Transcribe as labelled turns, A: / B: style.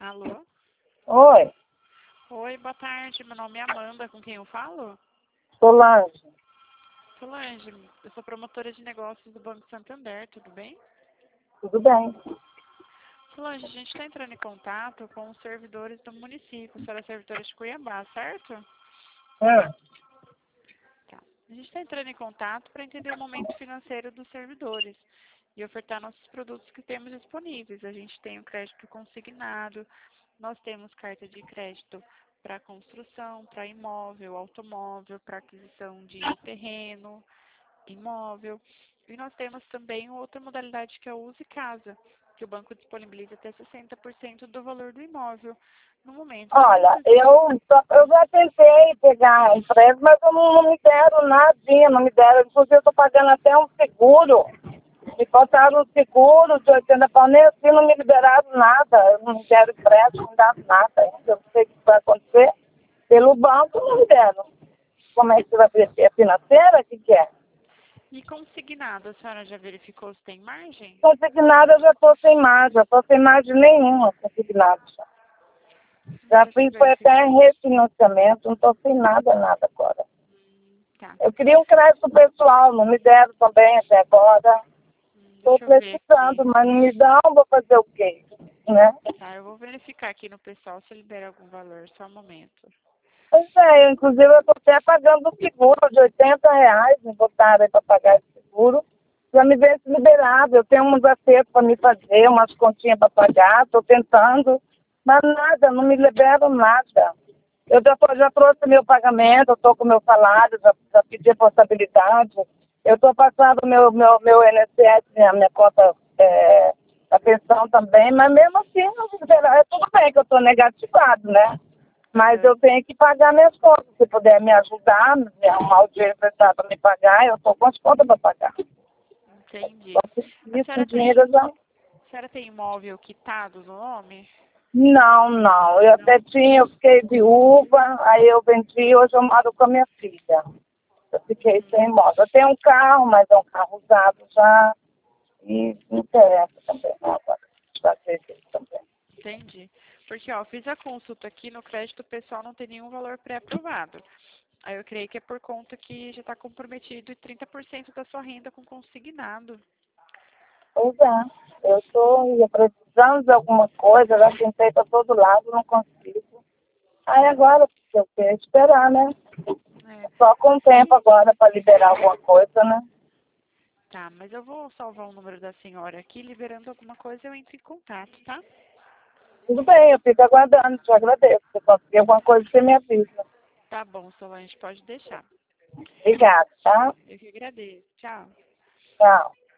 A: Alô?
B: Oi,
A: Oi, boa tarde. Meu nome é Amanda. Com quem eu falo?
B: Solange.
A: Solange, eu sou promotora de negócios do Banco Santander, tudo bem?
B: Tudo bem?
A: Solange, a gente está entrando em contato com os servidores do município. A senhora é servidora de Cuiabá, certo?
B: Hum.
A: Tá. A gente está entrando em contato para entender o momento financeiro dos servidores e ofertar nossos produtos que temos disponíveis. A gente tem o crédito consignado, nós temos carta de crédito para construção, para imóvel, automóvel, para aquisição de terreno, imóvel. E nós temos também outra modalidade que é o Use Casa, que o banco disponibiliza até 60% do valor do imóvel. No momento, a senhora
B: Olha, eu já tentei pegar empréstimo, mas eu não me deram nadinha, não me deram. Inclusive, eu estou pagando até um seguro. Me botaram um seguro de 80 pau, nem assim não me liberaram nada. Não me deram empréstimo, não me deram nada ainda. Eu não sei o que vai acontecer. Pelo banco, não me deram. Como é que vai ser? É financeira? O que é?
A: E consignado, a senhora já verificou se tem margem?
B: Consignada, eu já estou sem margem. Já estou sem margem nenhuma consignada. Já
A: Deixa eu
B: fiz, foi
A: verificar.
B: até em refinanciamento, não estou sem nada agora.
A: Tá.
B: Eu queria um crédito pessoal, não me deram também até agora. Estou
A: Deixa eu ver
B: precisando,
A: aqui.
B: mas não me dão, vou fazer o quê? Né?
A: Tá, eu vou verificar aqui no pessoal se libera algum valor, só um momento.
B: Pois é, inclusive eu estou até pagando o seguro de R$ 80, me botaram aí para pagar esse seguro. Já me vê se liberado, eu tenho uns acertos para me fazer, umas continhas para pagar, estou tentando, mas nada, não me liberam nada. Eu já trouxe meu pagamento, eu estou com meu salário, já pedi responsabilidade. Eu estou passando meu INSS, minha conta da pensão também, mas mesmo assim, não me liberaram. É tudo bem que eu estou negativado, né? Mas eu tenho que pagar minhas contas. Se puder me ajudar, me arrumar o dinheiro emprestado para me pagar, eu estou com as contas para pagar.
A: Entendi.
B: Só preciso de dinheiro já.
A: A senhora tem imóvel quitado no nome?
B: Não. Eu até tinha, eu fiquei viúva, aí eu vendi, hoje eu moro com a minha filha. Eu fiquei sem imóvel. Eu tenho um carro, mas é um carro usado já. E me interessa também, né? Agora, fazer isso também.
A: Entendi. Porque, ó, fiz a consulta aqui no crédito pessoal, não tem nenhum valor pré-aprovado. Aí eu creio que é por conta que já está comprometido e 30% da sua renda com consignado.
B: Pois é, eu estou precisando de alguma coisa, já tentei para todo lado, não consigo. Aí agora, eu quero esperar, né?
A: É.
B: Só com o tempo agora para liberar alguma coisa, né?
A: Tá, mas eu vou salvar o número da senhora aqui, liberando alguma coisa eu entro em contato, tá?
B: Tudo bem, eu fico aguardando, te agradeço. Se conseguir alguma coisa, você me avisa.
A: Tá bom, Solange, pode deixar.
B: Obrigada, tá?
A: Eu que agradeço. Tchau.
B: Tchau.